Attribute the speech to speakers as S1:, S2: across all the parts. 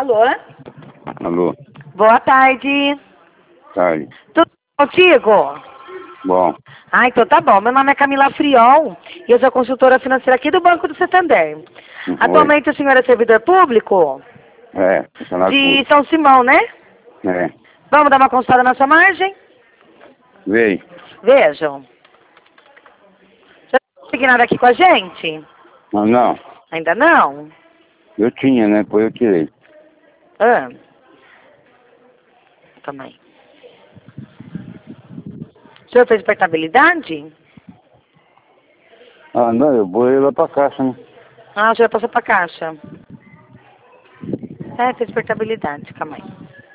S1: Alô?
S2: Alô,
S1: Boa tarde.
S2: tarde.
S1: Tudo bem contigo?
S2: Bom,
S1: Ah, então tá bom. Meu nome é Camila Friol e eu sou consultora financeira aqui do Banco do Santander.
S2: oi.
S1: Atualmente o senhor é servidor público
S2: É, funcionário
S1: de
S2: público.
S1: São Simão, né?
S2: É,
S1: Vamos dar uma consultada na sua margem?
S2: veio.
S1: Vejam. Já está asignado aqui com a gente?
S2: Mas não,
S1: Ainda não?
S2: eu tinha, né? Depois eu tirei.
S1: Ah. Também. O senhor fez portabilidade?
S2: Ah, não, eu vou ir lá pra caixa, né?
S1: Ah, o senhor passou pra caixa. É, fez portabilidade, calma aí.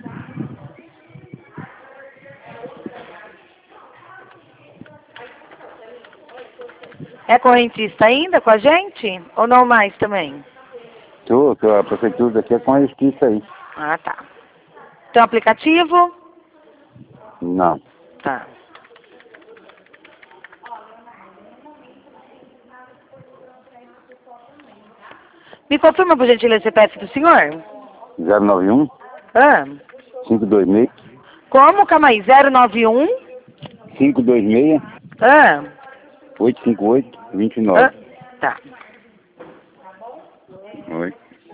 S1: É correntista ainda com a gente? Ou não mais também?
S2: Que a prefeitura daqui é com a justiça aí.
S1: Ah, tá. Tem um aplicativo?
S2: Não.
S1: Tá. Me confirma, por gentileza, o CPF do senhor?
S2: 091
S1: Ah.
S2: 526
S1: Como? Calma aí. 091?
S2: 526
S1: Ah.
S2: 858
S1: Ah.
S2: 29.
S1: Tá.
S2: Oi.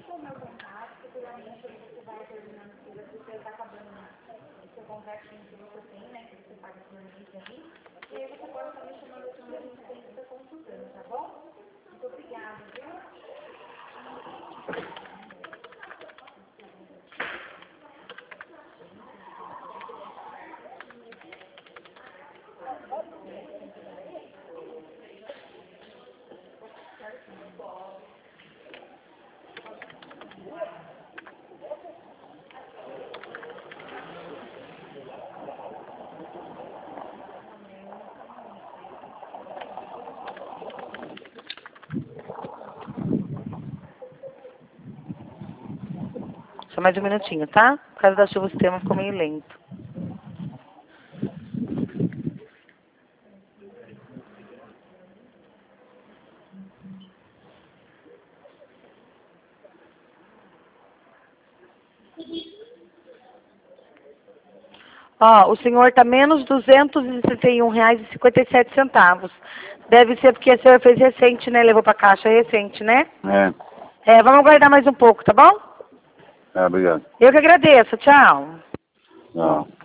S1: Só mais um minutinho, tá? Por causa da chuva o sistema ficou meio lento. Ó, o senhor tá menos R$ 261,57. Deve ser porque o senhor fez recente, né? Levou pra caixa recente, né?
S2: É,
S1: Vamos aguardar mais um pouco, tá bom?
S2: obrigado.
S1: Eu que agradeço. Tchau.
S2: Não.